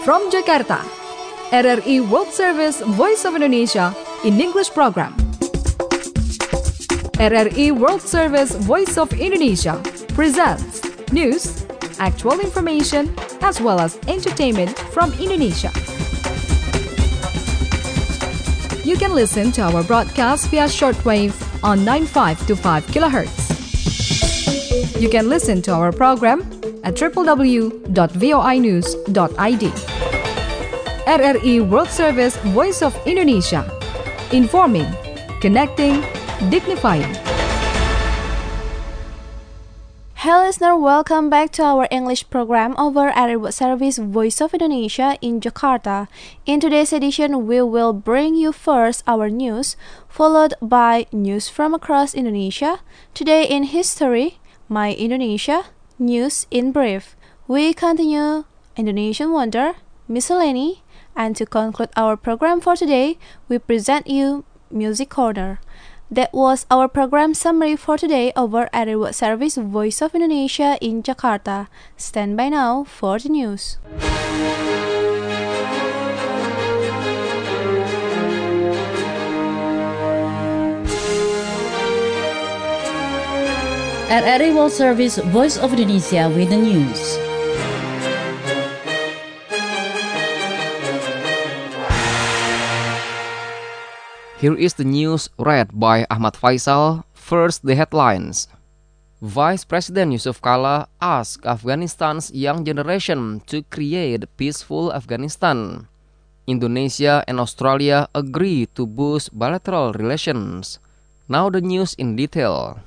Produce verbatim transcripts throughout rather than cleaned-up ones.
From Jakarta, R R I World Service Voice of Indonesia in English program. R R I World Service Voice of Indonesia presents news, actual information, as well as entertainment from Indonesia. You can listen to our broadcast via shortwave on ninety-five point two five kilohertz. You can listen to our program at w w w dot voinews dot i d. R R I World Service Voice of Indonesia, informing, connecting, dignifying. Hello listener, welcome back to our English program over R R I World Service Voice of Indonesia in Jakarta. In today's edition, we will bring you first our news, followed by news from across Indonesia, Today in History, My Indonesia, News in Brief. We continue Indonesian Wonder, Miscellany, and to conclude our program for today, we present you Music Corner. That was our program summary for today over R R I World Service Voice of Indonesia in Jakarta. Stand by now for the news. R R I World Service Voice of Indonesia with the news. Here is the news read by Ahmad Faisal. First, the headlines. Vice President Yusuf Kala asked Afghanistan's young generation to create peaceful Afghanistan. Indonesia and Australia agree to boost bilateral relations. Now the news in detail.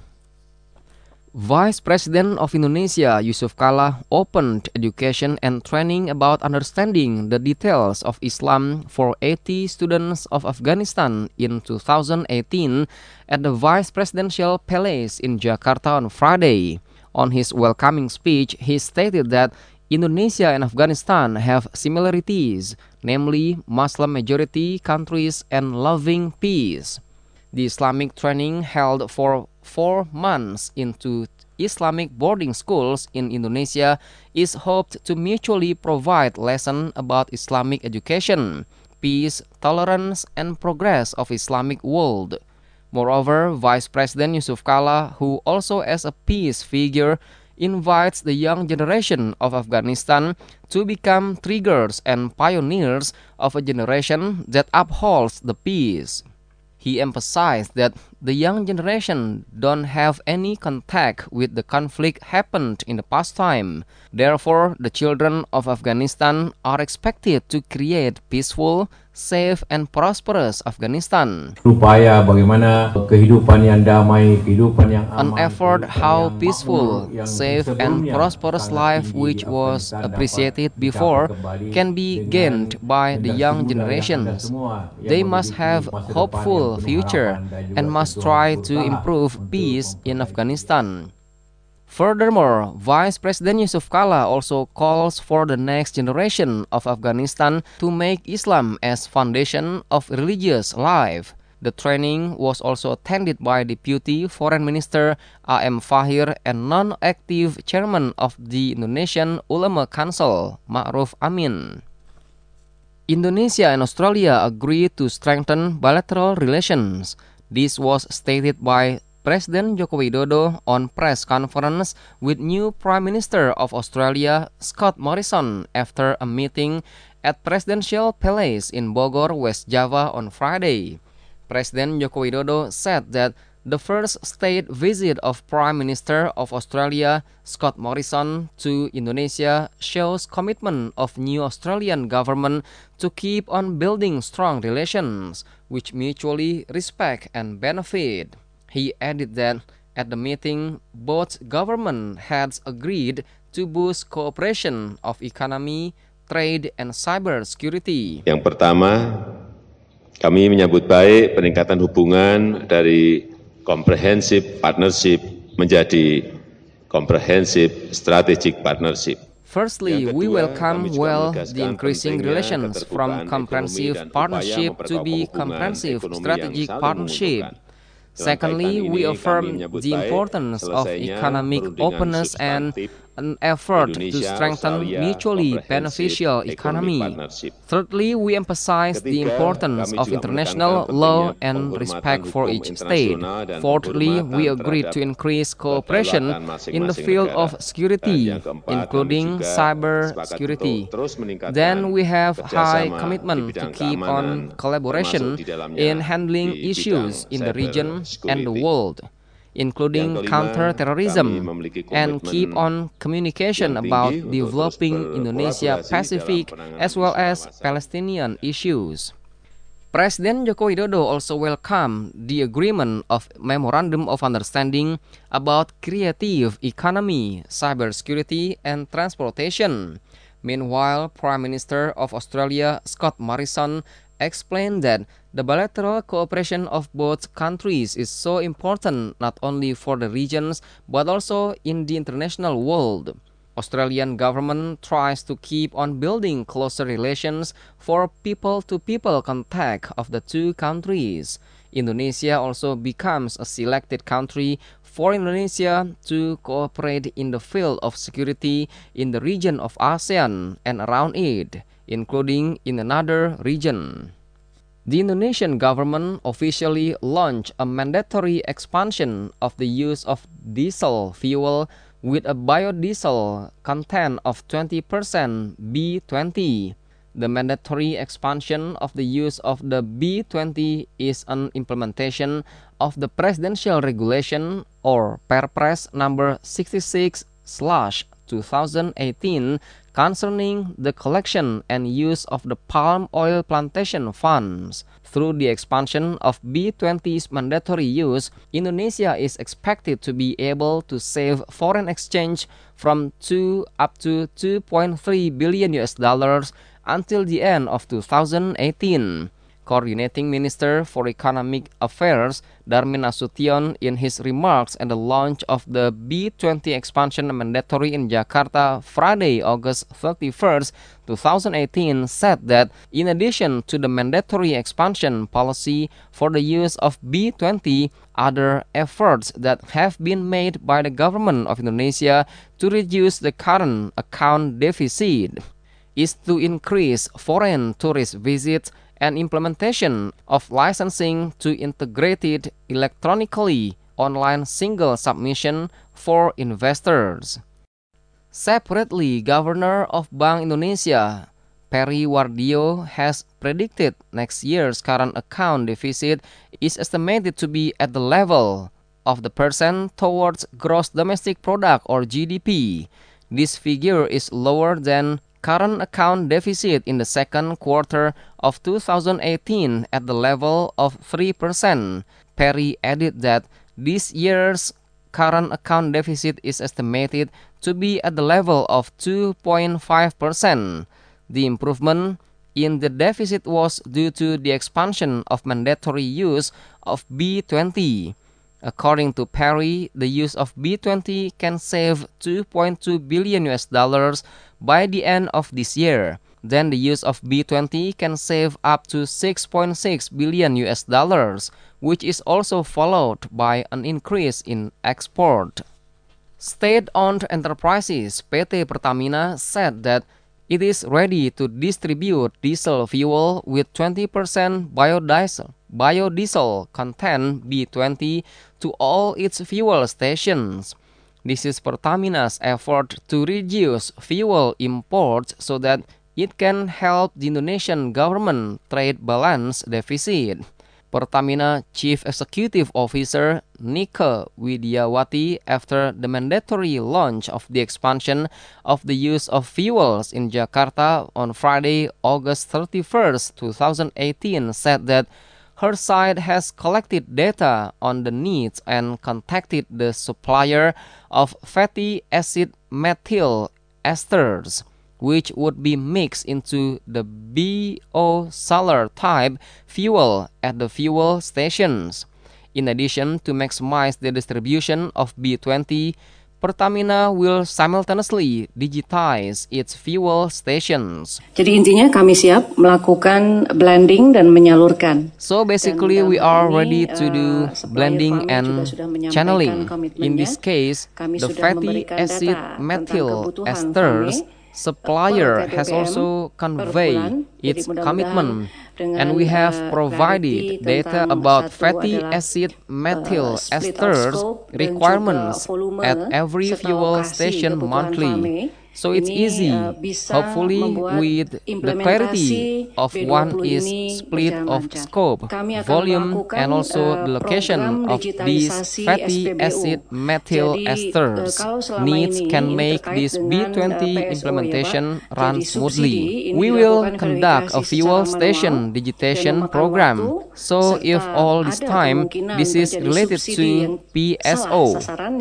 Vice President of Indonesia Yusuf Kala opened education and training about understanding the details of Islam for eighty students of Afghanistan in two thousand eighteen at the Vice Presidential Palace in Jakarta on Friday. On his welcoming speech, he stated that Indonesia and Afghanistan have similarities, namely Muslim-majority countries and loving peace. The Islamic training held for four months into Islamic boarding schools in Indonesia is hoped to mutually provide lessons about Islamic education, peace, tolerance, and progress of Islamic world. Moreover, Vice President Yusuf Kala, who also as a peace figure, invites the young generation of Afghanistan to become triggers and pioneers of a generation that upholds the peace. He emphasized that the young generation don't have any contact with the conflict happened in the past time. Therefore, the children of Afghanistan are expected to create peaceful, safe, and prosperous Afghanistan. Upaya bagaimana kehidupan yang damai, kehidupan yang An aman, effort kehidupan how yang peaceful, makmur, yang safe, and sebelumnya prosperous sangat life tinggi which di was Afghanistan appreciated dapat before dicapai kembali can be dengan gained by the generasi young muda yang generations. ada semua yang They must memiliki have masa depan hopeful yang penuh future harapan dan juga and must tujuan try to berusaha improve untuk peace in memperbaiki. Afghanistan. Furthermore, Vice President Yusuf Kala also calls for the next generation of Afghanistan to make Islam as foundation of religious life. The training was also attended by Deputy Foreign Minister A M Fahir and non-active chairman of the Indonesian Ulama Council, Ma'ruf Amin. Indonesia and Australia agreed to strengthen bilateral relations. This was stated by President Joko Widodo on press conference with new Prime Minister of Australia, Scott Morrison, after a meeting at Presidential Palace in Bogor, West Java on Friday. President Joko Widodo said that the first state visit of Prime Minister of Australia, Scott Morrison, to Indonesia shows commitment of new Australian government to keep on building strong relations, which mutually respect and benefit. He added that at the meeting, both government heads agreed to boost cooperation of economy, trade, and cyber security. Yang pertama, kami menyambut baik peningkatan hubungan dari comprehensive partnership menjadi comprehensive strategic partnership. Firstly, we welcome well the increasing relations from comprehensive partnership to be comprehensive strategic partnership. Secondly, we affirm the importance of economic openness and an effort to Indonesia, strengthen Australia mutually Comprehensive beneficial Economic economy. Partnership. Thirdly, we emphasize the Ketiga, importance kami of juga international menekankan law pentingnya and penghormatan respect for hukum each state. internasional dan Fourthly, we penghormatan agreed terhadap to increase cooperation kedaulatan in the masing-masing field negara. of security, Dan yang keempat, including kami juga cyber sepakat security. untuk terus meningkatkan Then we have high kerjasama di commitment to bidang keep keamanan, on collaboration termasuk di dalamnya in handling di issues bidang in the region and the cyber security. world, including Yang kelima, counter-terrorism, kami memiliki and komitmen keep on communication yang tinggi about untuk developing terus Indonesia berkolaborasi Pacific dalam penanganan as well isu as kawasan. Palestinian issues. President Joko Widodo also welcomed the agreement of Memorandum of Understanding about creative economy, cybersecurity, and transportation. Meanwhile, Prime Minister of Australia Scott Morrison explained that the bilateral cooperation of both countries is so important not only for the regions but also in the international world. Australian government tries to keep on building closer relations for people-to-people contact of the two countries. Indonesia also becomes a selected country for Indonesia to cooperate in the field of security in the region of ASEAN and around it, including in another region. The Indonesian government officially launched a mandatory expansion of the use of diesel fuel with a biodiesel content of twenty percent B twenty. The mandatory expansion of the use of the B twenty is an implementation of the Presidential Regulation or Perpres number sixty-six slash two thousand eighteen concerning the collection and use of the palm oil plantation funds. Through the expansion of B twenty's mandatory use, Indonesia is expected to be able to save foreign exchange from two up to two point three billion U S dollars until the end of two thousand eighteen. Coordinating Minister for Economic Affairs Darmin Nasution, in his remarks at the launch of the B twenty expansion mandatory in Jakarta Friday, August thirty-first, two thousand eighteen, said that in addition to the mandatory expansion policy for the use of B twenty, other efforts that have been made by the government of Indonesia to reduce the current account deficit is to increase foreign tourist visits and implementation of licensing to integrated electronically online single submission for investors. Separately, Governor of Bank Indonesia Peri Wardio has predicted next year's current account deficit is estimated to be at the level of the percent towards gross domestic product or G D P. This figure is lower than current account deficit in the second quarter of two thousand eighteen at the level of three percent. Perry added that this year's current account deficit is estimated to be at the level of two point five percent. The improvement in the deficit was due to the expansion of mandatory use of B twenty. According to Perry, the use of B twenty can save two point two billion U S dollars by the end of this year. Then the use of B twenty can save up to six point six billion U S dollars, which is also followed by an increase in export. State-owned enterprises P T Pertamina said that it is ready to distribute diesel fuel with twenty percent biodiesel, biodiesel content B twenty to all its fuel stations. This is Pertamina's effort to reduce fuel imports so that it can help the Indonesian government trade balance deficit. Pertamina Chief Executive Officer Nike Widiawati, after the mandatory launch of the expansion of the use of fuels in Jakarta on Friday, August thirty-first, two thousand eighteen, said that her side has collected data on the needs and contacted the supplier of fatty acid methyl esters, which would be mixed into the bio-solar type fuel at the fuel stations. In addition, to maximize the distribution of B twenty, Pertamina will simultaneously digitize its fuel stations. Jadi intinya kami siap melakukan blending dan menyalurkan. So basically we are ready to do blending and channeling. In this case, the fatty acid methyl esters supplier has also conveyed its commitment, and we have provided data about fatty acid methyl esters requirements at every fuel station monthly. So it's easy, hopefully with the clarity of one is split of scope, volume, and also the location of these fatty acid methyl esters needs can make this B twenty implementation run smoothly. We will conduct a fuel station digitation program. So if all this time this is related to P S O,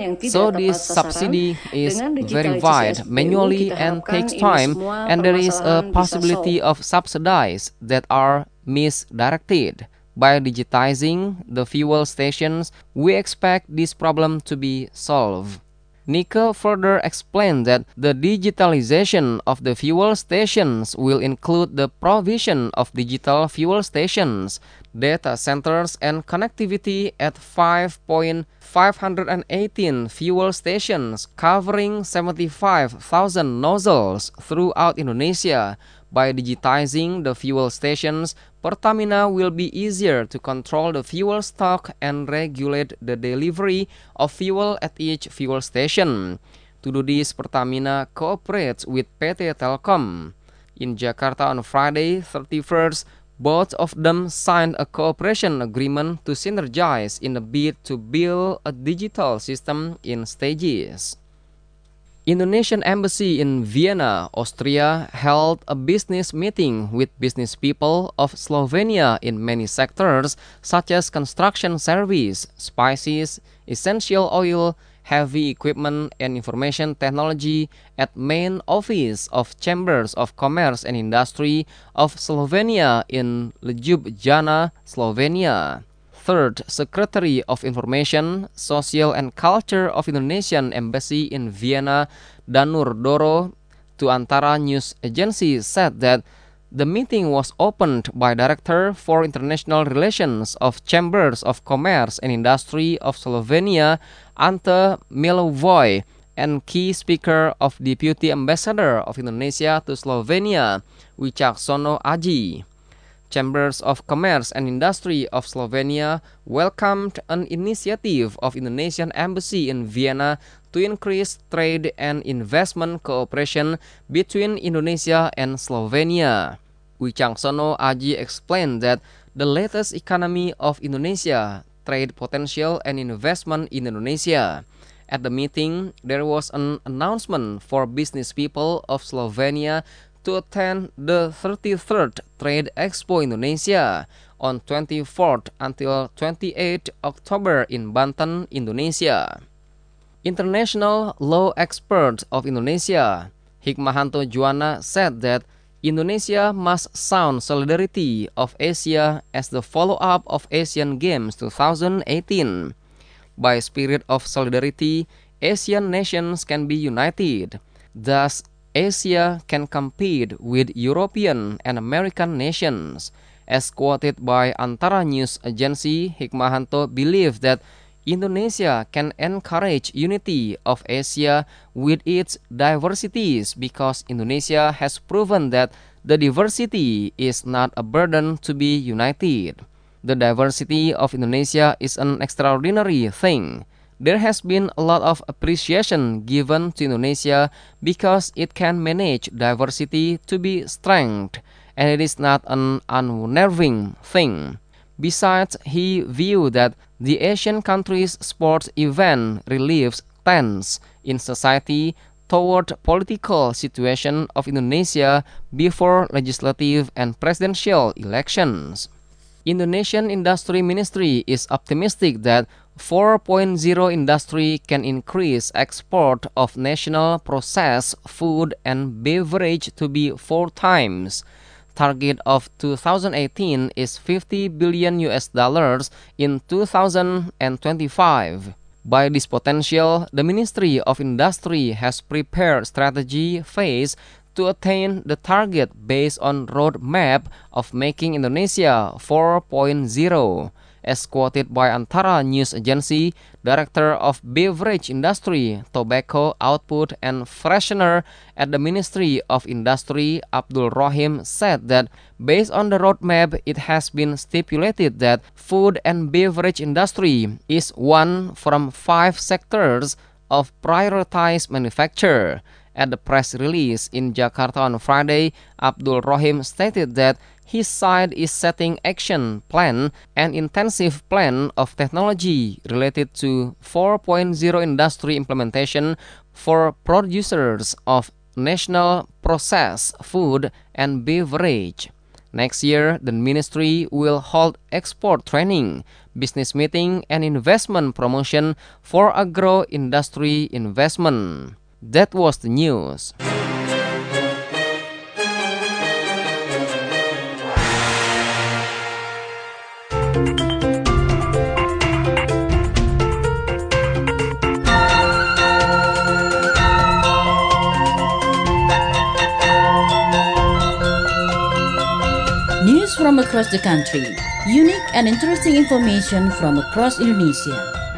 so this subsidy is very wide, manually and takes time, and there is a possibility of subsidies that are misdirected. By digitizing the fuel stations, we expect this problem to be solved. Nika further explained that the digitalization of the fuel stations will include the provision of digital fuel stations, data centers, and connectivity at five thousand five hundred eighteen fuel stations covering seventy-five thousand nozzles throughout Indonesia. By digitizing the fuel stations, Pertamina will be easier to control the fuel stock and regulate the delivery of fuel at each fuel station. To do this, Pertamina cooperates with P T Telkom. In Jakarta on Friday, thirty-first, both of them signed a cooperation agreement to synergize in a bid to build a digital system in stages. Indonesian Embassy in Vienna, Austria held a business meeting with business people of Slovenia in many sectors such as construction service, spices, essential oil, heavy equipment and information technology at main office of Chambers of Commerce and Industry of Slovenia in Ljubljana, Slovenia. Third, Secretary of Information, Social and Culture of Indonesian Embassy in Vienna, Danur Doro, to Antara News Agency said that the meeting was opened by Director for International Relations of Chambers of Commerce and Industry of Slovenia, Ante Milovoy, and key speaker of Deputy Ambassador of Indonesia to Slovenia, Wicaksono Aji. Chambers of Commerce and Industry of Slovenia welcomed an initiative of Indonesian Embassy in Vienna to increase trade and investment cooperation between Indonesia and Slovenia. Wicaksono Aji explained that the latest economy of Indonesia, trade potential and investment in Indonesia. At the meeting, there was an announcement for business people of Slovenia to attend the thirty-third Trade Expo Indonesia on twenty-fourth until twenty-eighth October in Banten, Indonesia. International law expert of Indonesia, Hikmahanto Juwana, said that Indonesia must sound solidarity of Asia as the follow-up of Asian Games twenty eighteen. By spirit of solidarity, Asian nations can be united. Thus, Asia can compete with European and American nations. As quoted by Antara News Agency, Hikmahanto believed that Indonesia can encourage unity of Asia with its diversities because Indonesia has proven that the diversity is not a burden to be united. The diversity of Indonesia is an extraordinary thing. There has been a lot of appreciation given to Indonesia because it can manage diversity to be strength, and it is not an unnerving thing. Besides, he viewed that the Asian countries' sports event relieves tense in society toward political situation of Indonesia before legislative and presidential elections. Indonesian Industry Ministry is optimistic that four point oh industry can increase export of national processed food and beverage to be four times. Target of two thousand eighteen is fifty billion U S dollars in two thousand twenty-five. By this potential, the Ministry of Industry has prepared strategy phase to attain the target based on roadmap of making Indonesia four point oh. As quoted by Antara News Agency, Director of Beverage Industry, Tobacco Output and Freshener at the Ministry of Industry, Abdul Rohim, said that based on the roadmap, it has been stipulated that food and beverage industry is one from five sectors of prioritized manufacture. At the press release in Jakarta on Friday, Abdul Rohim stated that his side is setting action plan and intensive plan of technology related to four point oh industry implementation for producers of national processed food and beverage. Next year, the ministry will hold export training, business meeting, and investment promotion for agro-industry investment. That was the news. News from across the country. Unique and interesting information from across Indonesia.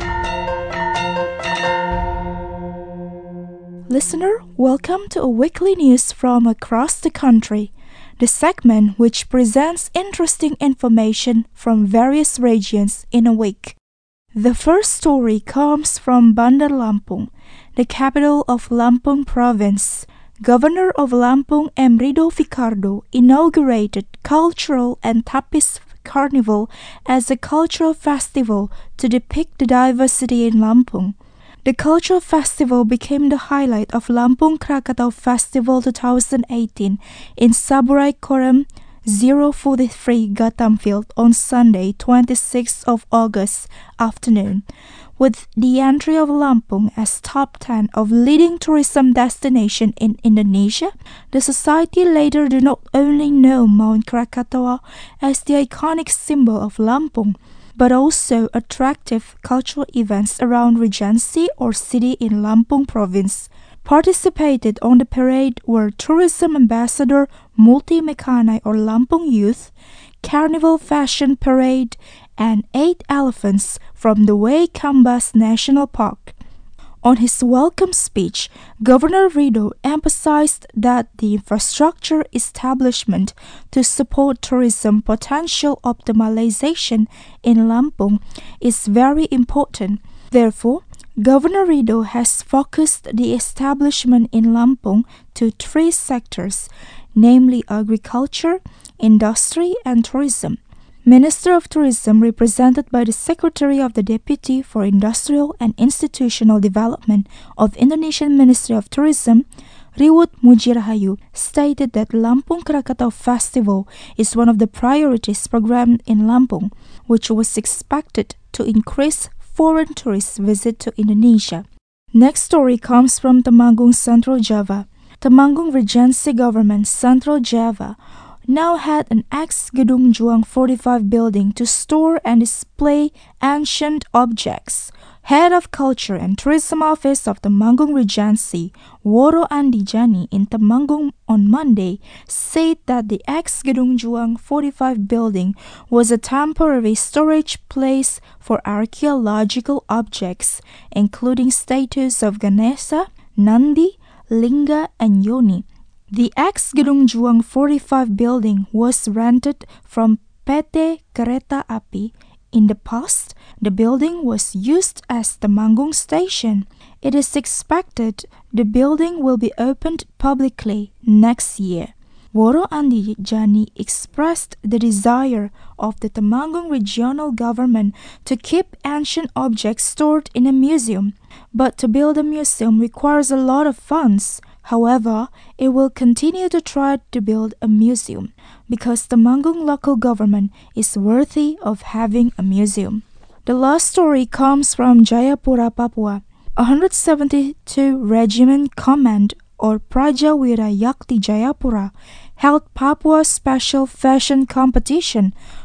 Listener, welcome to a weekly news from across the country, the segment which presents interesting information from various regions in a week. The first story comes from Bandar Lampung, the capital of Lampung Province. Governor of Lampung M. Rido Ficardo inaugurated Cultural and Tapis Carnival as a cultural festival to depict the diversity in Lampung. The cultural festival became the highlight of Lampung Krakatau Festival twenty eighteen in Saburai Korem zero forty-three Gatamfield on Sunday, twenty-sixth of August afternoon, with the entry of Lampung as top ten of leading tourism destination in Indonesia. The society later did not only know Mount Krakatoa as the iconic symbol of Lampung, but also attractive cultural events around Regency or city in Lampung Province. Participated on the parade were Tourism Ambassador Multi Mekanai or Lampung Youth, Carnival Fashion Parade, and eight elephants from the Way Kambas National Park. On his welcome speech, Governor Rido emphasized that the infrastructure establishment to support tourism potential optimization in Lampung is very important. Therefore, Governor Rido has focused the establishment in Lampung to three sectors, namely agriculture, industry, and tourism. Minister of Tourism, represented by the Secretary of the Deputy for Industrial and Institutional Development of Indonesian Ministry of Tourism, Riwut Mujirahayu, stated that Lampung Krakatau Festival is one of the priorities programmed in Lampung, which was expected to increase foreign tourists' visit to Indonesia. Next story comes from Temanggung, Central Java. Temanggung Regency Government, Central Java, now had an ex-Gedung Juang forty-five building to store and display ancient objects. Head of Culture and Tourism Office of Temanggung Regency, Woro Andijani, in Temanggung on Monday, said that the ex-Gedung Juang forty-five building was a temporary storage place for archaeological objects, including statues of Ganesha, Nandi, Linga, and Yoni. The ex-Gedung Juang forty-five building was rented from P T Kereta Api. In the past, the building was used as Temanggung Station. It is expected the building will be opened publicly next year. Woro Andijani expressed the desire of the Temanggung regional government to keep ancient objects stored in a museum, but to build a museum requires a lot of funds. However, it will continue to try to build a museum because the Temanggung local government is worthy of having a museum. The last story comes from Jayapura, Papua. one hundred seventy-two Regiment Command or Praja Wira Yakti Jayapura held Papua Special Fashion Competition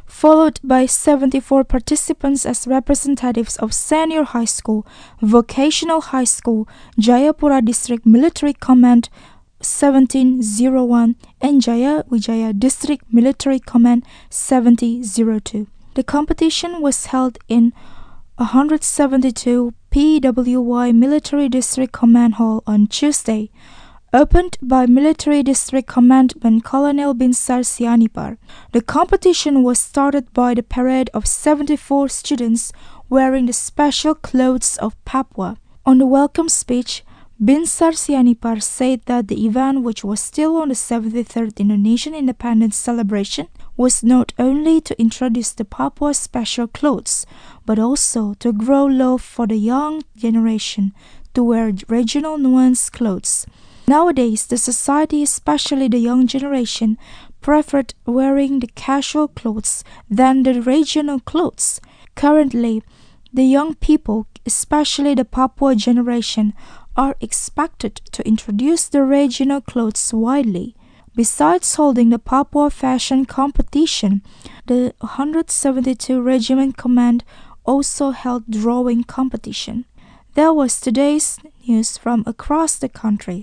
followed by seventy-four participants as representatives of Senior High School, Vocational High School, Jayapura District Military Command seventeen oh one and Jaya Wijaya District Military Command seventy oh two. The competition was held in one hundred seventy-two P W Y Military District Command Hall on Tuesday, opened by Military District Commandant Colonel Binsar Sianipar. The competition was started by the parade of seventy-four students wearing the special clothes of Papua. On the welcome speech, Binsar Sianipar said that the event, which was still on the seventy-third Indonesian independence celebration, was not only to introduce the Papua special clothes, but also to grow love for the young generation to wear regional nuanced clothes. Nowadays, the society, especially the young generation, preferred wearing the casual clothes than the regional clothes. Currently, the young people, especially the Papua generation, are expected to introduce the regional clothes widely. Besides holding the Papua fashion competition, the one hundred seventy-two Regiment Command also held drawing competition. That was today's news from across the country.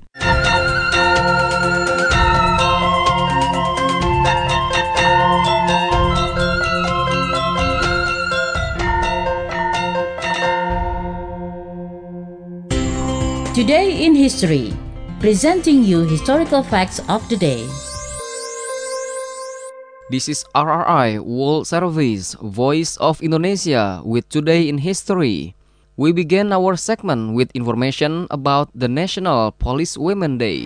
Today in History, presenting you historical facts of the day. This is R R I World Service, Voice of Indonesia with Today in History. We begin our segment with information about the National Police Women Day.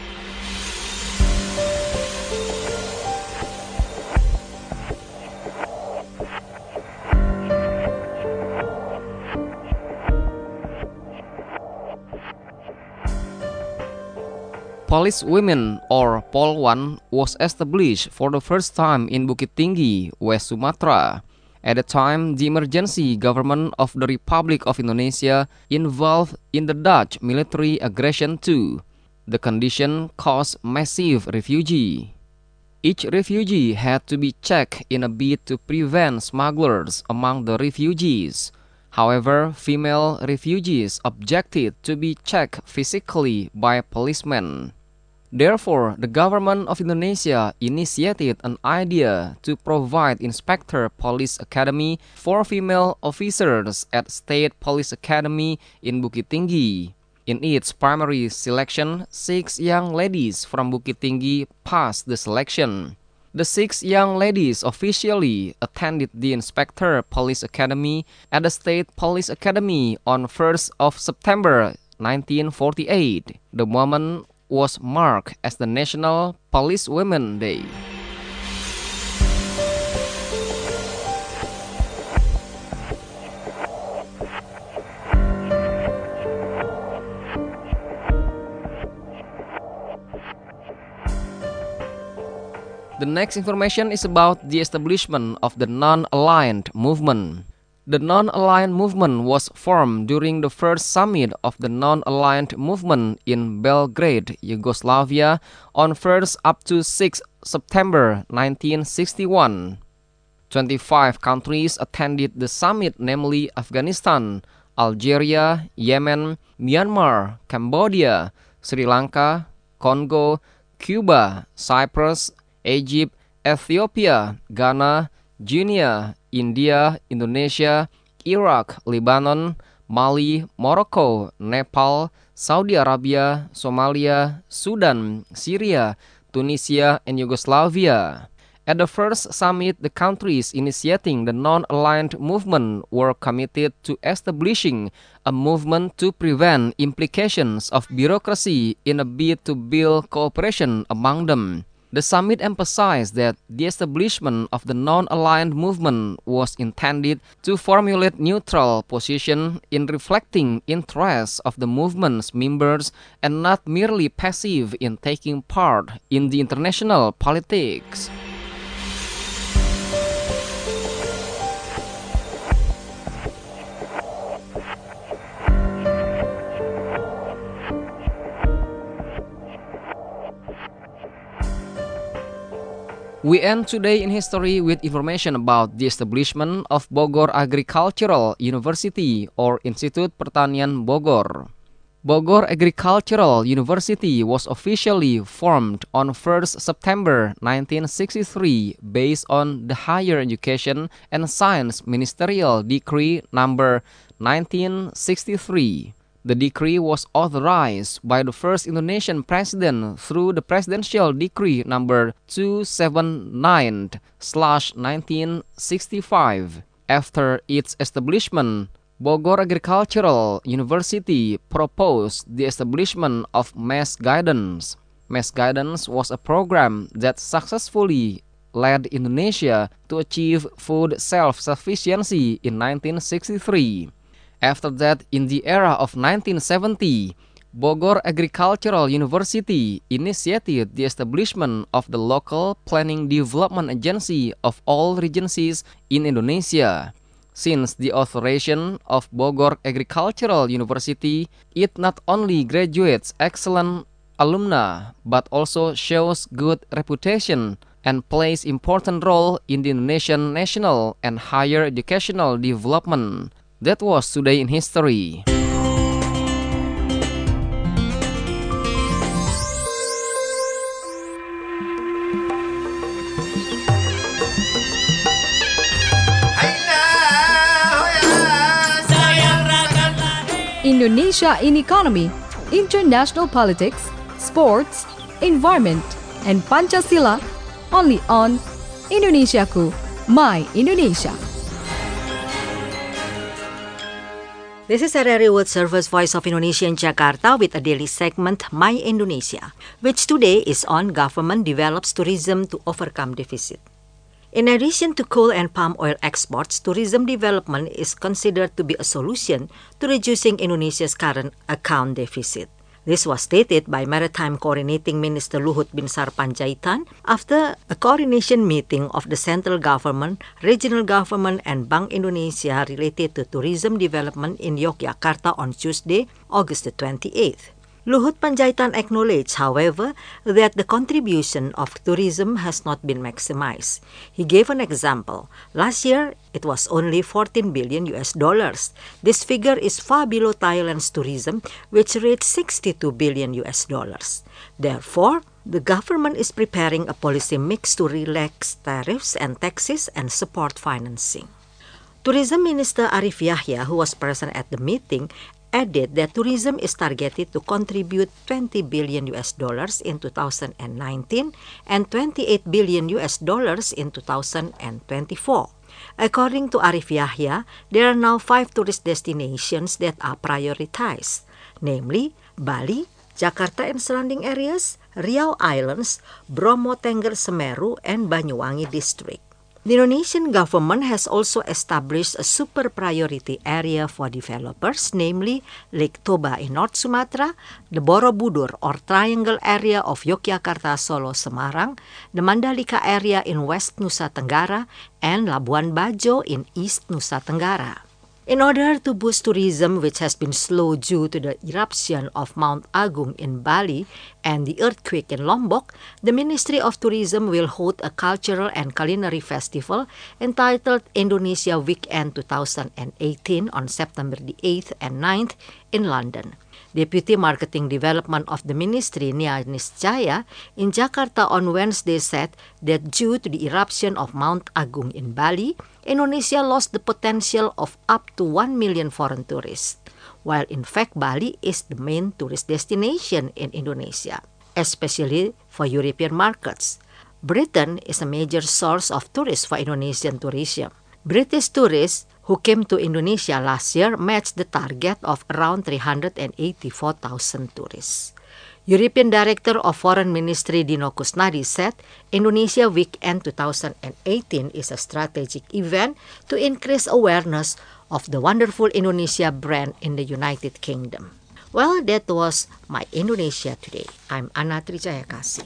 Police Women, or Polwan, was established for the first time in Bukit Tinggi, West Sumatra. At the time, the emergency government of the Republic of Indonesia involved in the Dutch military aggression too. The condition caused massive refugee. Each refugee had to be checked in a bid to prevent smugglers among the refugees. However, female refugees objected to be checked physically by policemen. Therefore, the government of Indonesia initiated an idea to provide Inspector Police Academy for female officers at State Police Academy in Bukit Tinggi. In its primary selection, six young ladies from Bukit Tinggi passed the selection. The six young ladies officially attended the Inspector Police Academy at the State Police Academy on first of September nineteen forty-eight. The moment was marked as the National Police Women Day. The next information is about the establishment of the Non-Aligned Movement. The Non-Aligned Movement was formed during the first summit of the Non-Aligned Movement in Belgrade, Yugoslavia on first up to sixth September nineteen sixty-one. twenty-five countries attended the summit, namely Afghanistan, Algeria, Yemen, Myanmar, Cambodia, Sri Lanka, Congo, Cuba, Cyprus, Egypt, Ethiopia, Ghana, Guinea, India, Indonesia, Iraq, Lebanon, Mali, Morocco, Nepal, Saudi Arabia, Somalia, Sudan, Syria, Tunisia, and Yugoslavia. At the first summit, the countries initiating the non-aligned movement were committed to establishing a movement to prevent implications of bureaucracy in a bid to build cooperation among them. The summit emphasized that the establishment of the non-aligned movement was intended to formulate neutral position in reflecting interests of the movement's members and not merely passive in taking part in the international politics. We end today in history with information about the establishment of Bogor Agricultural University or Institut Pertanian Bogor. Bogor Agricultural University was officially formed on first September nineteen sixty-three based on the Higher Education and Science Ministerial Decree number nineteen sixty-three. The decree was authorized by the first Indonesian president through the Presidential Decree number two seventy-nine slash nineteen sixty-five. After its establishment, Bogor Agricultural University proposed the establishment of Mass Guidance. Mass Guidance was a program that successfully led Indonesia to achieve food self-sufficiency in nineteen sixty-three. After that, in the era of nineteen seventy, Bogor Agricultural University initiated the establishment of the local planning development agency of all regencies in Indonesia. Since the authorization of Bogor Agricultural University, it not only graduates excellent alumni, but also shows good reputation and plays important role in the Indonesian national and higher educational development. That was Today in History. Indonesia in Economy, International Politics, Sports, Environment, and Pancasila, only on Indonesiaku, My Indonesia. This is R R A World Service Voice of Indonesia in Jakarta with a daily segment, My Indonesia, which today is on Government Develops Tourism to Overcome Deficit. In addition to coal and palm oil exports, tourism development is considered to be a solution to reducing Indonesia's current account deficit. This was stated by Maritime Coordinating Minister Luhut Binsar Panjaitan after a coordination meeting of the central government, regional government, and Bank Indonesia related to tourism development in Yogyakarta on Tuesday, August the twenty-eighth. Luhut Panjaitan acknowledged, however, that the contribution of tourism has not been maximized. He gave an example. Last year, it was only fourteen billion U S dollars. This figure is far below Thailand's tourism, which reached sixty-two billion U S dollars. Therefore, the government is preparing a policy mix to relax tariffs and taxes and support financing. Tourism Minister Arif Yahya, who was present at the meeting, added that tourism is targeted to contribute twenty billion U S dollars in two thousand nineteen and twenty-eight billion U S dollars in two thousand twenty-four. According to Arif Yahya, there are now five tourist destinations that are prioritized, namely Bali, Jakarta and surrounding areas, Riau Islands, Bromo Tengger Semeru, and Banyuwangi District. The Indonesian government has also established a super priority area for developers, namely Lake Toba in North Sumatra, the Borobudur or Triangle area of Yogyakarta, Solo, Semarang, the Mandalika area in West Nusa Tenggara, and Labuan Bajo in East Nusa Tenggara. In order to boost tourism, which has been slow due to the eruption of Mount Agung in Bali and the earthquake in Lombok, the Ministry of Tourism will hold a cultural and culinary festival entitled Indonesia Weekend twenty eighteen on September the eighth and ninth in London. Deputy Marketing Development of the Ministry, Nia Niscaya, in Jakarta on Wednesday said that due to the eruption of Mount Agung in Bali, Indonesia lost the potential of up to one million foreign tourists, while in fact Bali is the main tourist destination in Indonesia, especially for European markets. Britain is a major source of tourists for Indonesian tourism. British tourists who came to Indonesia last year matched the target of around three hundred eighty-four thousand tourists. European Director of Foreign Ministry Dino Kusnadi said Indonesia Weekend twenty eighteen is a strategic event to increase awareness of the wonderful Indonesia brand in the United Kingdom. Well, that was My Indonesia Today. I'm Anna Trijayakasi.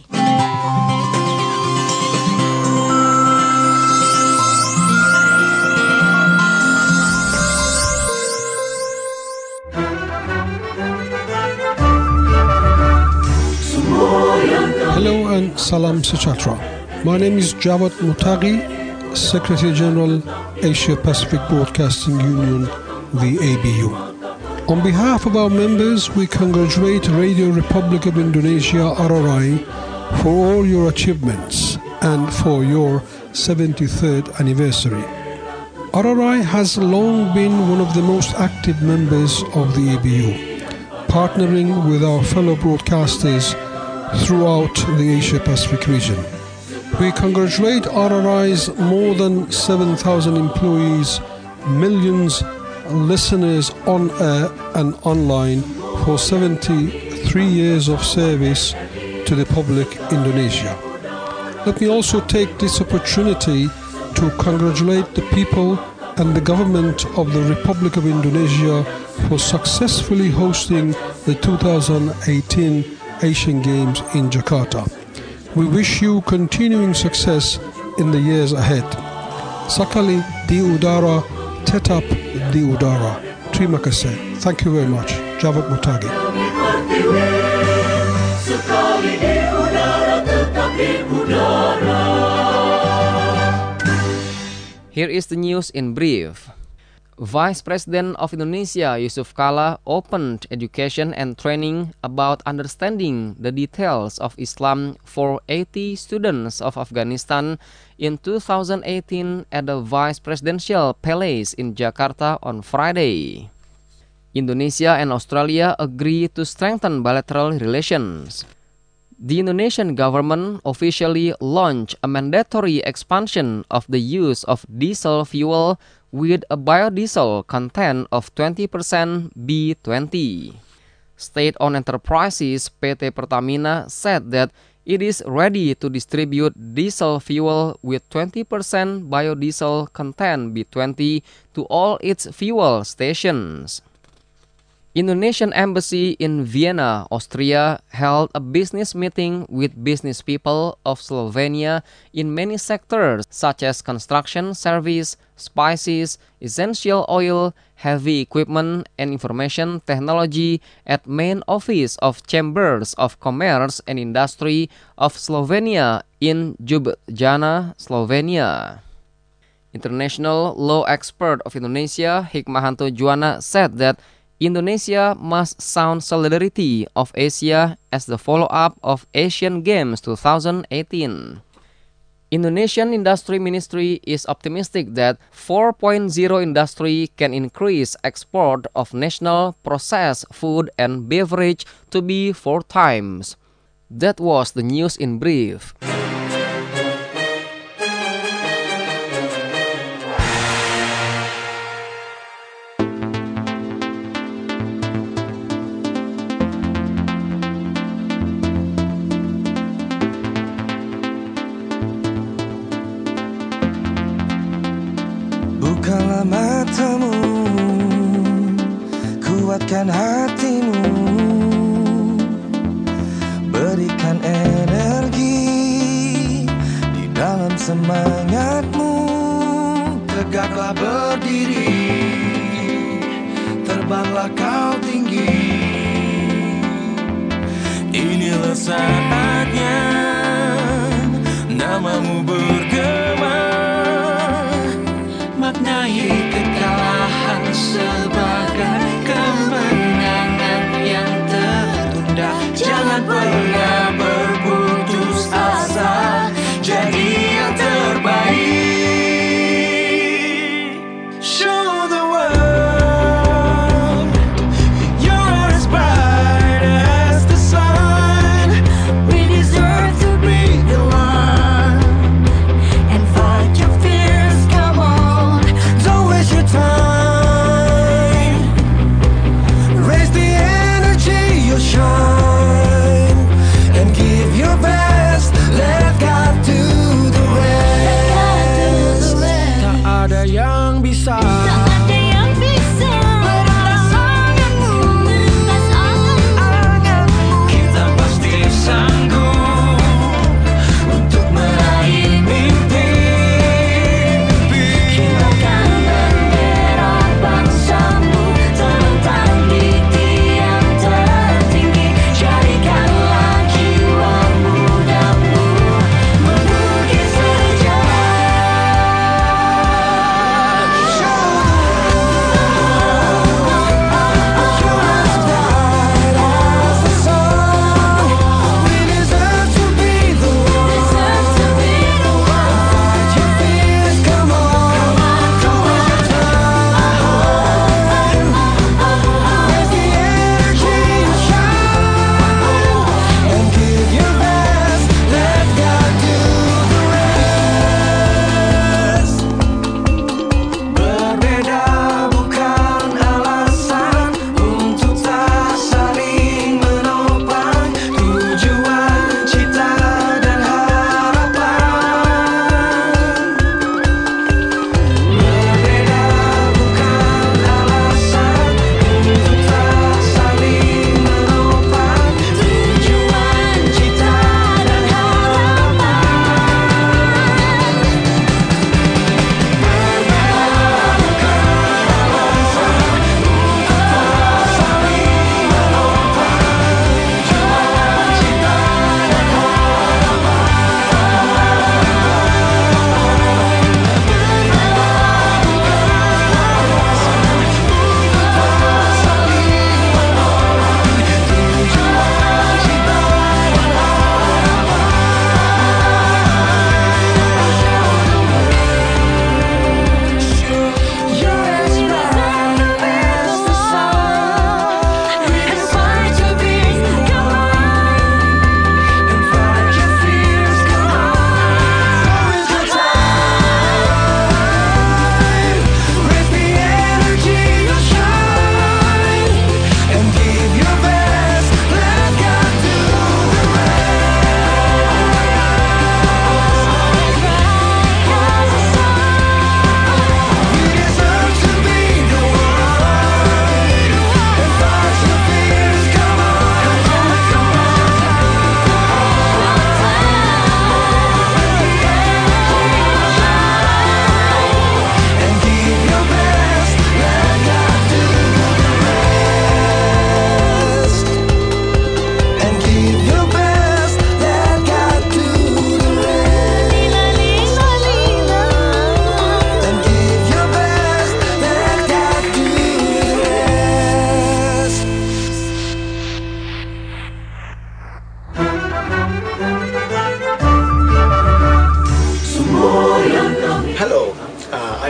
Hello and salam sejahtera. My name is Javad Mutaghi, Secretary General, Asia Pacific Broadcasting Union, the A B U. On behalf of our members, we congratulate Radio Republic of Indonesia R R I for all your achievements and for your seventy-third anniversary. R R I has long been one of the most active members of the A B U, partnering with our fellow broadcasters throughout the Asia Pacific region. We congratulate R R I's more than seven thousand employees, millions listeners on air and online for seventy-three years of service to the public Indonesia. Let me also take this opportunity to congratulate the people and the government of the Republic of Indonesia for successfully hosting the two thousand eighteen Asian Games in Jakarta. We wish you continuing success in the years ahead. Sakali di udara, tetap di udara. Terima kasih. Thank you very much. Javad Mutaghi. Sekali di udara, tetap di udara. Here is the news in brief. Vice President of Indonesia Yusuf Kala opened education and training about understanding the details of Islam for eighty students of Afghanistan in two thousand eighteen at the Vice Presidential Palace in Jakarta on Friday. Indonesia and Australia agree to strengthen bilateral relations. The Indonesian government officially launched a mandatory expansion of the use of diesel fuel with a biodiesel content of twenty percent B twenty. State-owned enterprises P T Pertamina said that it is ready to distribute diesel fuel with twenty percent biodiesel content B twenty to all its fuel stations. Indonesian Embassy in Vienna, Austria held a business meeting with business people of Slovenia in many sectors such as construction, service, spices, essential oil, heavy equipment, and information technology at main office of Chambers of Commerce and Industry of Slovenia in Ljubljana, Slovenia. International law expert of Indonesia, Hikmahanto Juwana, said that Indonesia must sound solidarity of Asia as the follow-up of Asian Games twenty eighteen. Indonesian Industry Ministry is optimistic that four point oh industry can increase export of national processed food and beverage to be four times. That was the news in brief. Bukalah matamu, kuatkan hatimu, berikan energi di dalam semangatmu. Tegaklah berdiri, terbanglah kau tinggi. Inilah saatnya namamu bergema. Maknai kekalahan sebagai kemenangan yang tertunda. Jangan pernah berputus asa, jadi yang terbaik. Show the world you're as bright as the sun. We deserve to be the one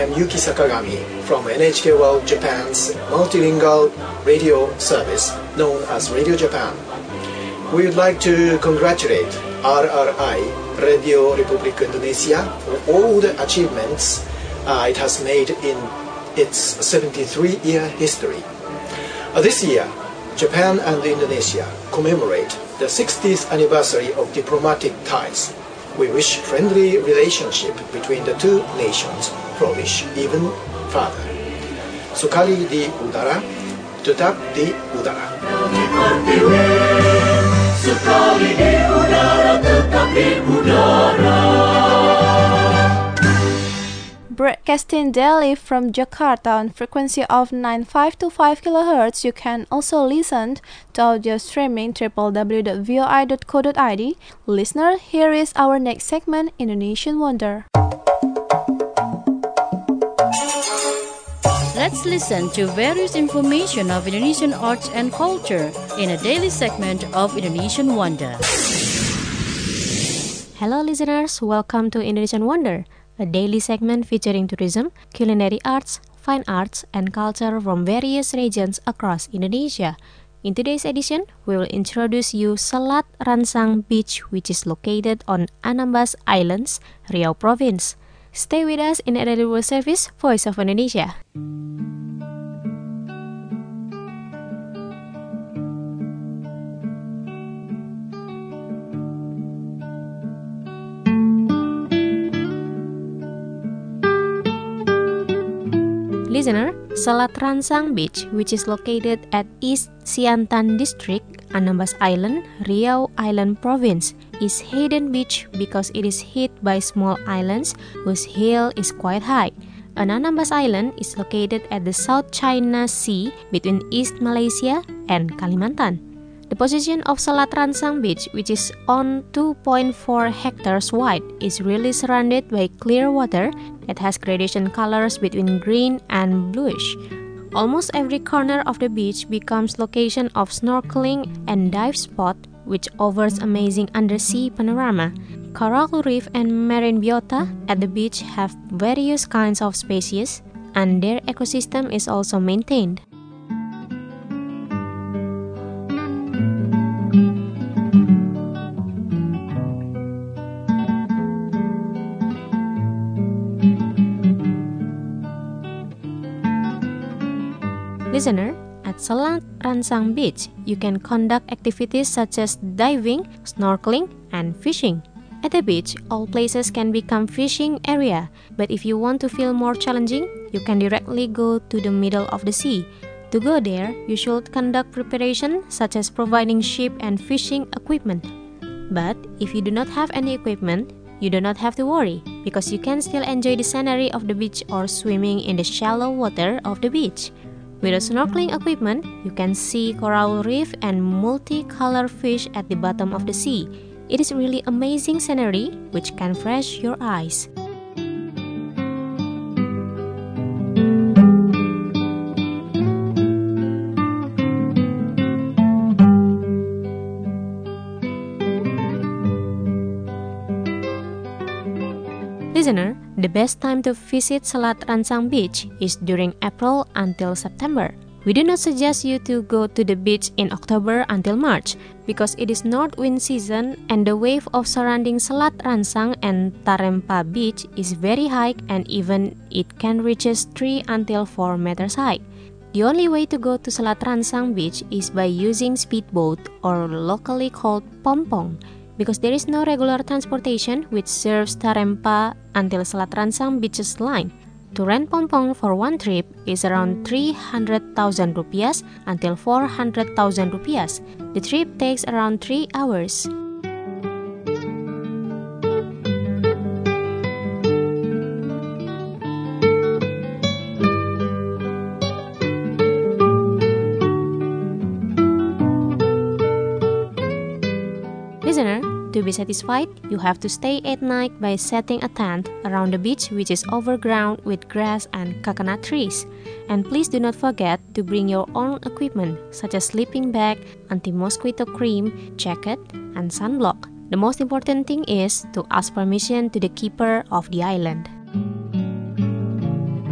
am Yuki Sakagami from N H K World Japan's multilingual radio service known as Radio Japan. We would like to congratulate R R I, Radio Republik Indonesia, for all the achievements uh, it has made in its seventy-three year history. Uh, this year, Japan and Indonesia commemorate the sixtieth anniversary of diplomatic ties. We wish friendly relationship between the two nations flourish even further. Sekali di udara, tetap di udara. Sekali di udara, tetap di udara. Broadcasting daily from Jakarta on frequency of nine five two five kilohertz, you can also listen to audio streaming w w w dot v o i dot co dot i d. Listener, here is our next segment, Indonesian Wonder. Let's listen to various information of Indonesian arts and culture in a daily segment of Indonesian Wonder. Hello listeners, welcome to Indonesian Wonder, a daily segment featuring tourism, culinary arts, fine arts, and culture from various regions across Indonesia. In today's edition, we will introduce you Selat Ransang Beach, which is located on Anambas Islands, Riau Province. Stay with us in Radio World Service, Voice of Indonesia. Listener, Selat Ransang Beach, which is located at East Siantan District, Anambas Island, Riau Island Province, is hidden beach because it is hid by small islands whose hill is quite high. An Anambas Island is located at the South China Sea between East Malaysia and Kalimantan. The position of Selat Ransang Beach, which is on two point four hectares wide, is really surrounded by clear water that has gradation colors between green and bluish. Almost every corner of the beach becomes location of snorkeling and dive spot, which offers amazing undersea panorama. Coral reef and marine biota at the beach have various kinds of species, and their ecosystem is also maintained. Listener, at Selat Ransang Beach, you can conduct activities such as diving, snorkeling, and fishing. At the beach, all places can become fishing area, but if you want to feel more challenging, you can directly go to the middle of the sea. To go there, you should conduct preparation such as providing ship and fishing equipment. But if you do not have any equipment, you do not have to worry, because you can still enjoy the scenery of the beach or swimming in the shallow water of the beach. With a snorkeling equipment, you can see coral reef and multicolored fish at the bottom of the sea. It is really amazing scenery which can refresh your eyes. Listener, the best time to visit Selat Ransang Beach is during April until September. We do not suggest you to go to the beach in October until March because it is north wind season and the wave of surrounding Selat Ransang and Tarempa Beach is very high and even it can reach three until four meters high. The only way to go to Selat Ransang Beach is by using speedboat or locally called pompong, because there is no regular transportation which serves Tarempa until Selat Ransang Beach's line. To rent pompong for one trip is around three hundred thousand rupiahs until four hundred thousand rupiahs. The trip takes around three hours. Listener, to be satisfied, you have to stay at night by setting a tent around the beach which is overgrown with grass and coconut trees. And please do not forget to bring your own equipment such as sleeping bag, anti-mosquito cream, jacket, and sunblock. The most important thing is to ask permission to the keeper of the island.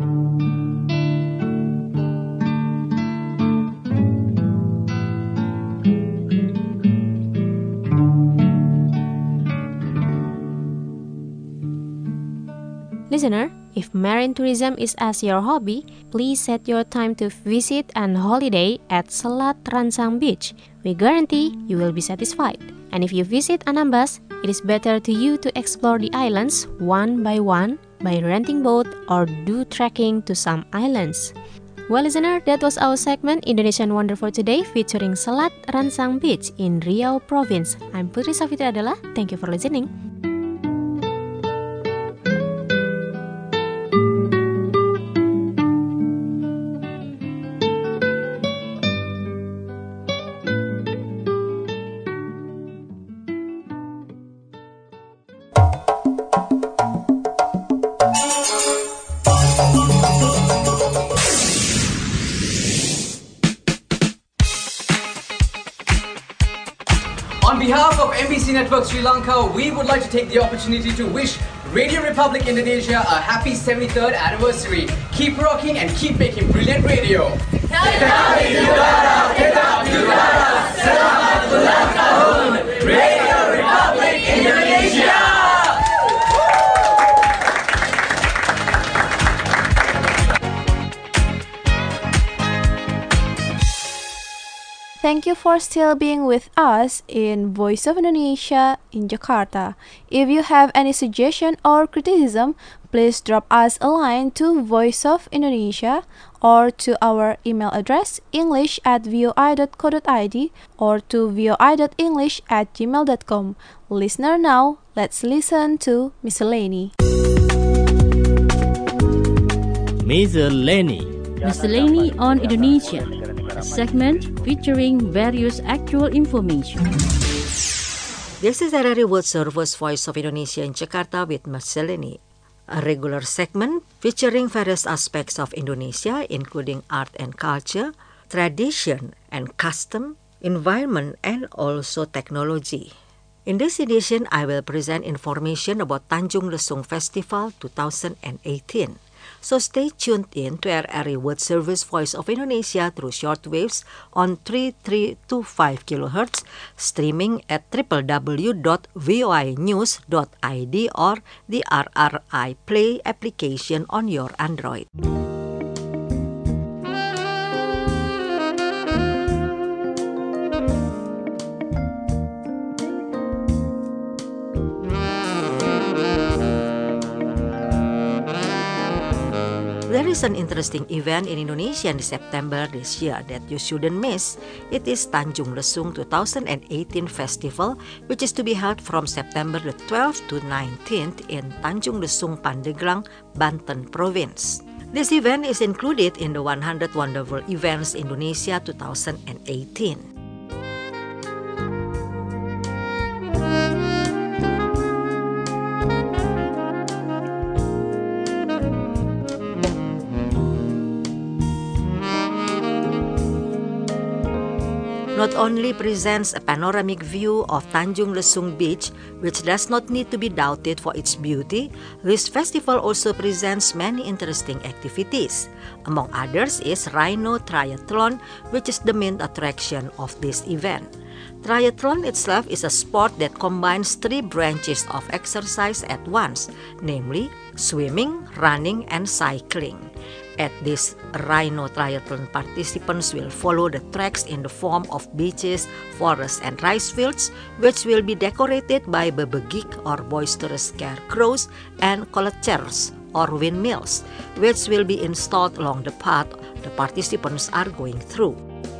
Listener, if marine tourism is as your hobby, please set your time to visit and holiday at Selat Ransang Beach. We guarantee you will be satisfied. And if you visit Anambas, it is better to you to explore the islands one by one by renting boat or do trekking to some islands. Well, listener, that was our segment Indonesian Wonder for today featuring Selat Ransang Beach in Riau Province. I'm Putri Safitri Adela. Thank you for listening. On behalf of M B C Network Sri Lanka, we would like to take the opportunity to wish Radio Republic Indonesia a happy seventy-third anniversary. Keep rocking and keep making brilliant radio. Kami Udara, Tetap Udara, Selamat Ulang Tahun, Radio Republic Indonesia. Thank you for still being with us in Voice of Indonesia in Jakarta. If you have any suggestion or criticism, please drop us a line to Voice of Indonesia or to our email address english at voi dot co dot id or to voi dot english at gmail dot com. Listener, now let's listen to Miscellany. Miscellany. Miscellany on Indonesia, a segment featuring various actual information. This is R R I World Service Voice of Indonesia in Jakarta with Miscellany, a regular segment featuring various aspects of Indonesia, including art and culture, tradition and custom, environment, and also technology. In this edition, I will present information about Tanjung Lesung Festival twenty eighteen. So stay tuned in to R R I World Service Voice of Indonesia through shortwaves on three three two five kilohertz, streaming at w w w dot voi news dot i d or the R R I Play application on your Android. There is an interesting event in Indonesia in September this year that you shouldn't miss. It is Tanjung Lesung twenty eighteen Festival, which is to be held from September the twelfth to nineteenth in Tanjung Lesung, Pandeglang, Banten Province. This event is included in the one hundred Wonderful Events Indonesia twenty eighteen. Not only presents a panoramic view of Tanjung Lesung Beach, which does not need to be doubted for its beauty, this festival also presents many interesting activities. Among others is Rhino Triathlon, which is the main attraction of this event. Triathlon itself is a sport that combines three branches of exercise at once, namely swimming, running, and cycling. At this Rhino Triathlon, participants will follow the tracks in the form of beaches, forests, and rice fields, which will be decorated by bebegik or boisterous scarecrows and colechers or windmills, which will be installed along the path the participants are going through.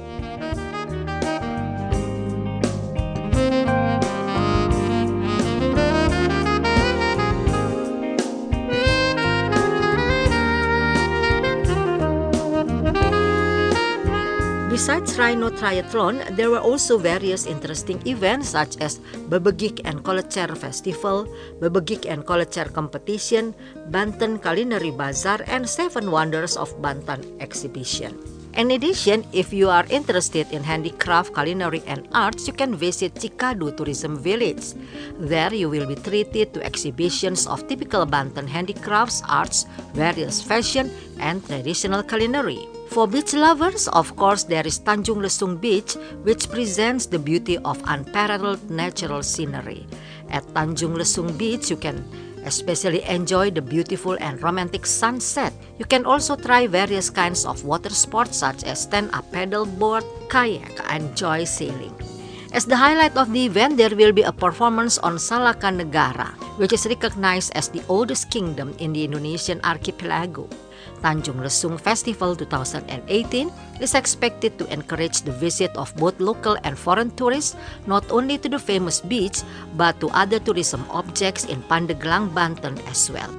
Besides Rhino Triathlon, there were also various interesting events such as Bebegik and Kolecer Festival, Bebegik and Kolecer Competition, Banten Culinary Bazaar, and Seven Wonders of Banten Exhibition. In addition, if you are interested in handicraft, culinary, and arts, you can visit Cikadu Tourism Village. There you will be treated to exhibitions of typical Banten handicrafts, arts, various fashion, and traditional culinary. For beach lovers, of course, there is Tanjung Lesung Beach, which presents the beauty of unparalleled natural scenery. At Tanjung Lesung Beach, you can especially enjoy the beautiful and romantic sunset. You can also try various kinds of water sports such as stand-up paddleboard, kayak, and joy sailing. As the highlight of the event, there will be a performance on Salaka Negara, which is recognized as the oldest kingdom in the Indonesian archipelago. Tanjung Lesung Festival twenty eighteen is expected to encourage the visit of both local and foreign tourists, not only to the famous beach, but to other tourism objects in Pandeglang, Banten as well.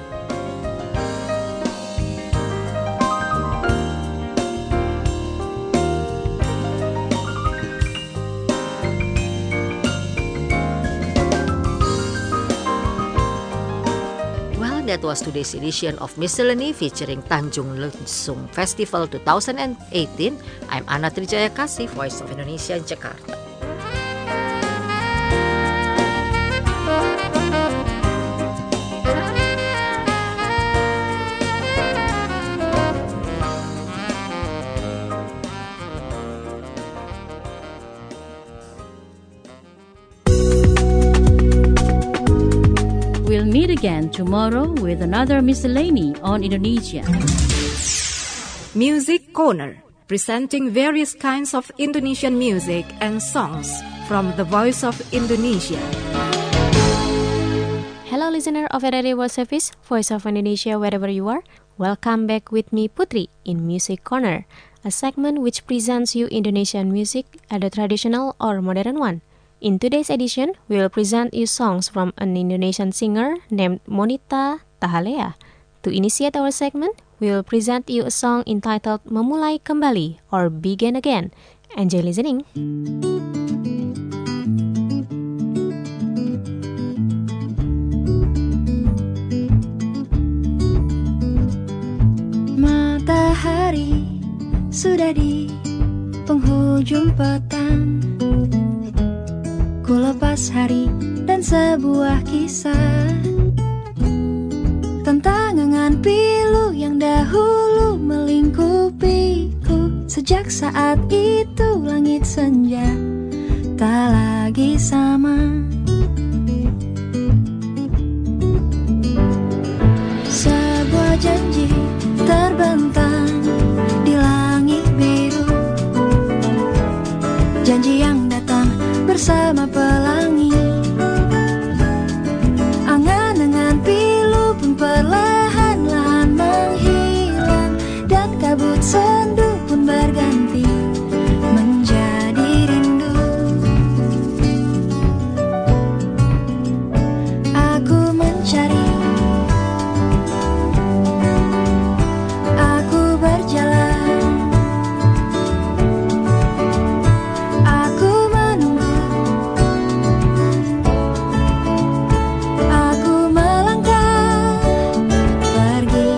That was today's edition of Miscellany featuring Tanjung Lesung Festival twenty eighteen. I'm Ana Trijaya Kasih, Voice of Indonesia in Jakarta. We'll meet again tomorrow with another Miscellany on Indonesia. Music Corner, presenting various kinds of Indonesian music and songs from the Voice of Indonesia. Hello listener of R R I World Service, Voice of Indonesia wherever you are. Welcome back with me Putri in Music Corner, a segment which presents you Indonesian music, either traditional or modern one. In today's edition, we will present you songs from an Indonesian singer named Monita Tahalea. To initiate our segment, we will present you a song entitled Memulai Kembali or Begin Again. Enjoy listening. Matahari sudah di penghujung petang. Ku lepas hari dan sebuah kisah tentang angan pilu yang dahulu melingkupiku. Sejak saat itu langit senja tak lagi sama. Sebuah janji terbentang di langit biru, janji yang datang bersama pelangi. Angan-angan pilu pun perlahan-lahan menghilang, dan kabut sendu pun berganti menjadi rindu. Aku mencari, aku berjalan, aku menunggu, aku melangkah pergi.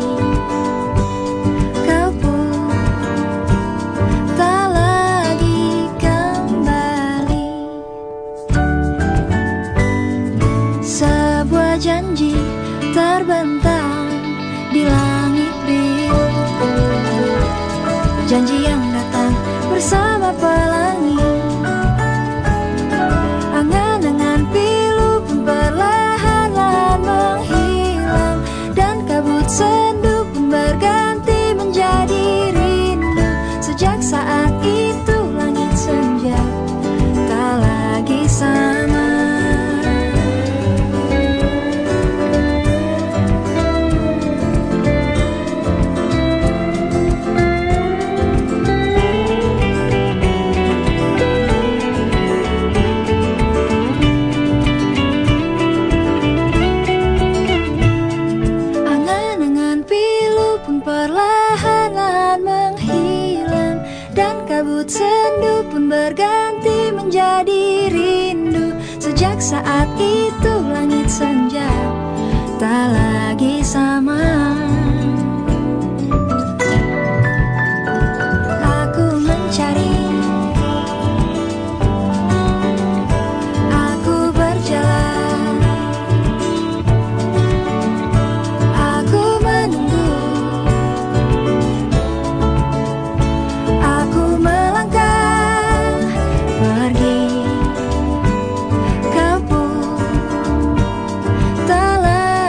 Kau pun tak lagi kembali. Sebuah janji terbentang di langit biru, janji yang datang bersama pelangi. Angan-angan pilu pun perlahan-lahan menghilang, dan kabut sendu pun berganti menjadi rindu. Sejak saat itu langit senja tak lagi sama. Angan-angan pilu pun perlahan-lahan menghilang, dan kabut sendu pun berganti menjadi rindu. Sejak saat itu langit senja tak lagi sama. Aku mencari, aku berjalan, aku menunggu, aku melangkah pergi. Kau pun tak lagi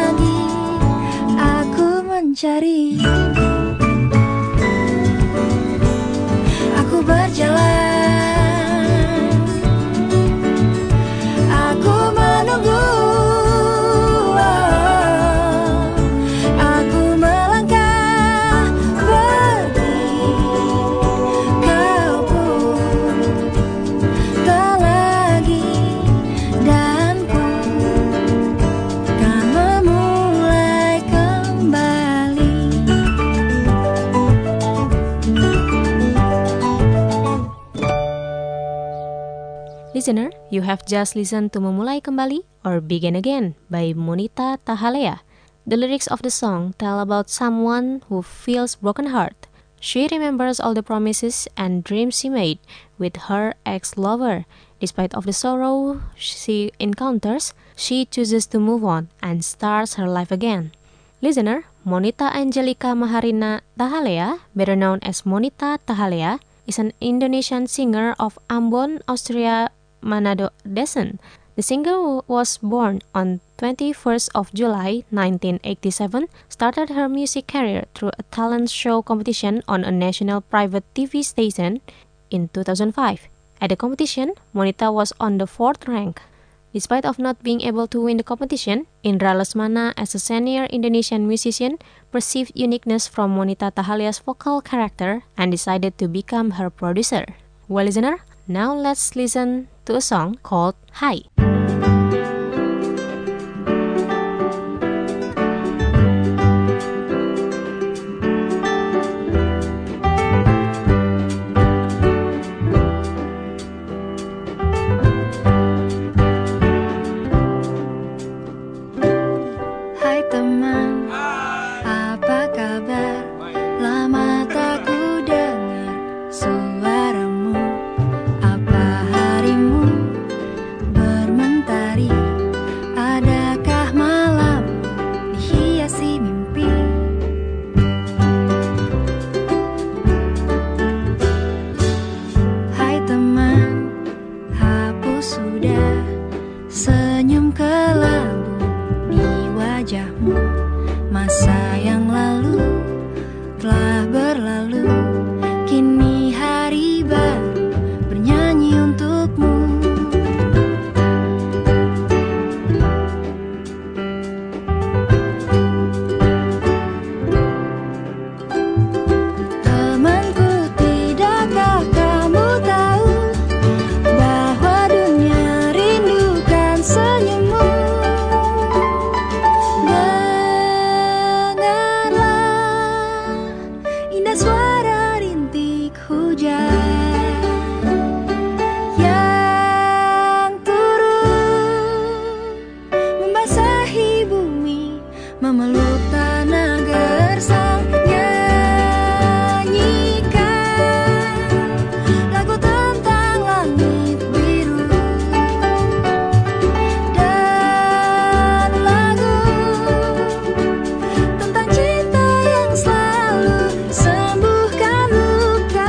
mencari. Aku berjalan, aku menunggu, aku melangkah pergi. Kau pun tak lagi, dan ku kan memulai kembali. Listener, you have just listened to Memulai Kembali or Begin Again by Monita Tahalea. The lyrics of the song tell about someone who feels broken heart. She remembers all the promises and dreams she made with her ex-lover. Despite of the sorrow she encounters, she chooses to move on and starts her life again. Listener, Monita Angelica Maharina Tahalea, better known as Monita Tahalea, is an Indonesian singer of Ambon, Austria, Manado Descent. The singer was born on twenty-first of July nineteen eighty-seven, started her music career through a talent show competition on a national private T V station in two thousand five. At the competition, Monita was on the fourth rank. Despite of not being able to win the competition, Indra Lesmana as a senior Indonesian musician perceived uniqueness from Monita Tahalea's vocal character and decided to become her producer. Well, listener, now let's listen to a song called Hai. Hai teman, apa kabar? Lama tak ku dengar suaramu. Apa harimu bermentari? Adakah malam dihiasi mimpi? Hai teman, hapus sudah senyum kelabu di wajahmu. Masa yang lalu telah berlalu, kini hari baru bernyanyi untukmu. Temanku, tidakkah kamu tahu bahwa dunia rindukan senyummu? Dengarlah indah suara rintik hujan yang turun membasahi bumi, memeluk tanah gersang. Nyanyikan lagu tentang langit biru dan lagu tentang cinta yang selalu sembuhkan luka.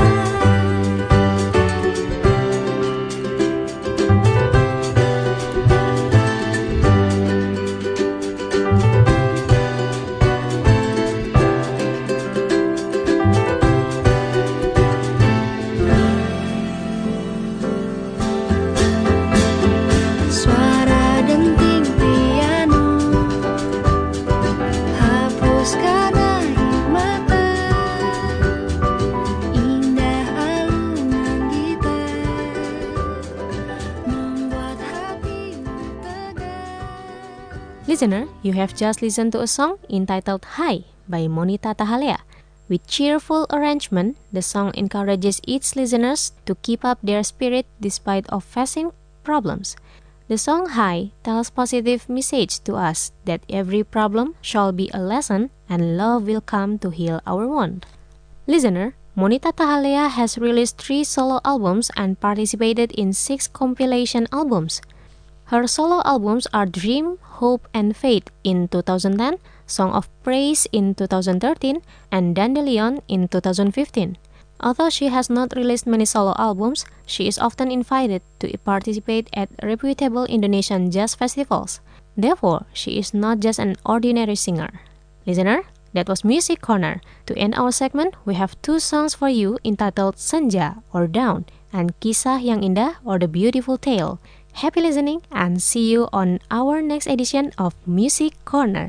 Suara denting piano hapuskan air mata. Indah alunan gitar membuat hatimu tegar. Listener, you have just listened to a song entitled Hai by Monita Tahalea. With cheerful arrangement, the song encourages its listeners to keep up their spirit despite of facing problems. The song Hai tells positive message to us that every problem shall be a lesson and love will come to heal our wound. Listener, Monita Tahalea has released three solo albums and participated in six compilation albums. Her solo albums are Dream, Hope, and Faith in two thousand ten, Song of Praise in two thousand thirteen, and Dandelion in two thousand fifteen. Although she has not released many solo albums, she is often invited to participate at reputable Indonesian jazz festivals. Therefore, she is not just an ordinary singer. Listener, That was Music Corner. To end our segment, we have two songs for you entitled Senja or Dawn and Kisah Yang Indah or The Beautiful Tale. Happy listening and see you on our next edition of Music Corner.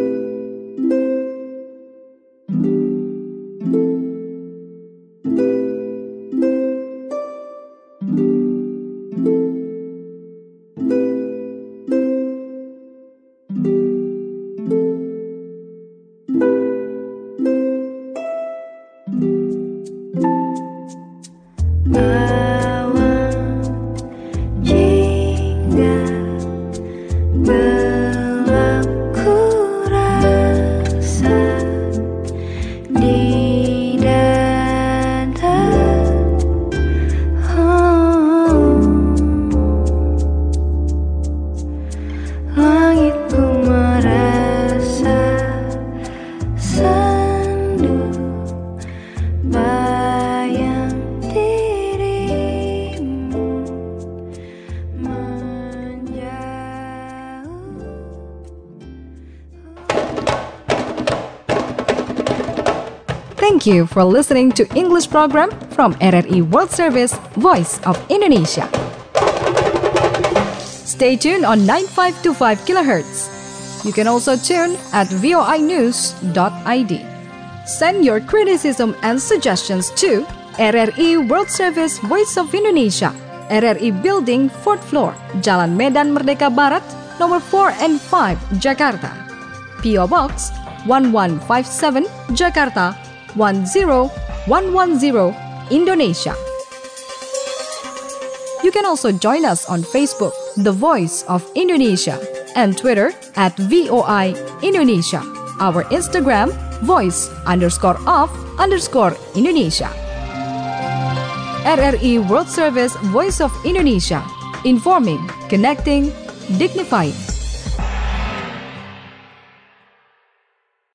Thank you for listening to English program from R R I World Service, Voice of Indonesia. Stay tuned on nine five two five kilohertz. You can also tune at v o i news dot i d. Send your criticism and suggestions to R R I World Service, Voice of Indonesia, R R I Building, fourth floor, Jalan Medan Merdeka Barat, number four and five, Jakarta. P O Box one one five seven, Jakarta one zero one one zero, Indonesia. You can also join us on Facebook, The Voice of Indonesia, and Twitter at V O I Indonesia. Our Instagram, voice underscore of underscore Indonesia. R R I World Service, Voice of Indonesia. Informing, connecting, dignifying.